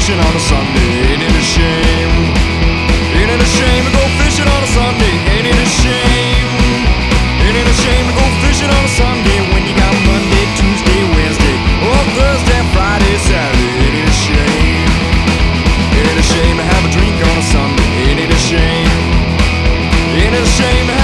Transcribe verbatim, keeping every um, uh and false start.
fishing on a Sunday? Ain't it a shame? Ain't it a shame to go fishing on a Sunday? Ain't it a shame? Ain't it a shame to go fishing on a Sunday when you got Monday, Tuesday, Wednesday, or Thursday, Friday, Saturday? Ain't it a shame? Ain't it a shame to have a drink on a Sunday? Ain't it a shame? Ain't it a shame to